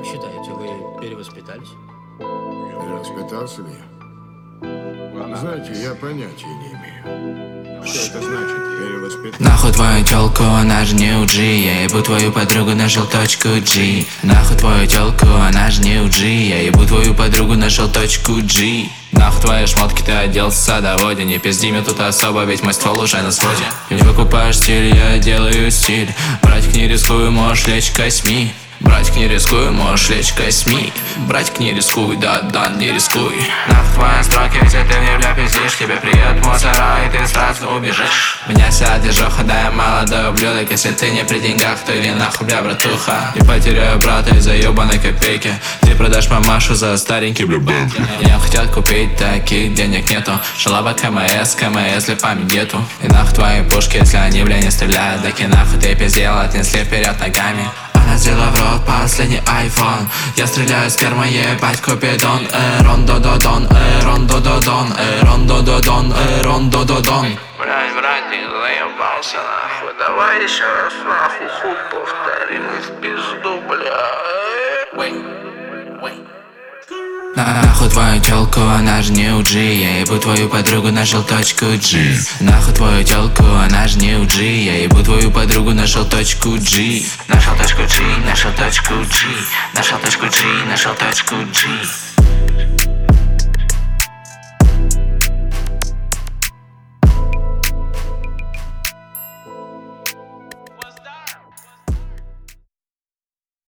Как считаете, вы перевоспитались? Перевоспитался ли я? Знаете, я понятия не имею. Что это значит, перевоспитаться? Нахуй твою тёлку, она же не UG. Я ебу твою подругу, нашел точку G. Нахуй твою тёлку, она же не UG. Я ебу твою подругу, нашел точку G. Нахуй твои шмотки, ты оделся в садоводе. Не пизди мне тут особо, ведь мой ствол уже на своде. Не выкупаешь стиль, я делаю стиль. Братик, не рискую, можешь лечь косьми. Братик, не рискуй, можешь лечь косьми. Братик, не рискуй, да, не рискуй. Нахуй твои строки, если ты мне бля пиздишь. Тебе приедут мусора, и ты сразу убежишь. Меня вся движуха, да я молодой ублюдок. Если ты не при деньгах, то иди нахуй, бля, братуха. Не потеряю брата из-за ебаной копейки. Ты продашь мамашу за старенький блюбен. Меня хотят купить, таких денег нету. Шалаба КМС, для память нету. И нахуй твои пушки, если они, бля, не стреляют. Таки нахуй ты пиздел, отнесли вперед ногами. Она взяла в рот последний iPhone. Я стреляю спермой, ебать, купидон. Рондододон, рондододон, рондододон, рондододон. Блядь, братик, заебался нахуй. Давай еще раз нахуй хуй повторим в пизду, бля. Нахуй твою тёлку, она же не UG. Я ебу твою подругу, нашел точку G. Нахуй твою тёлку, она же не UG. Я ебу твою подругу, нашел точку G. Нашел точку G, нашел точку G. Нашел точку G, нашел точку G.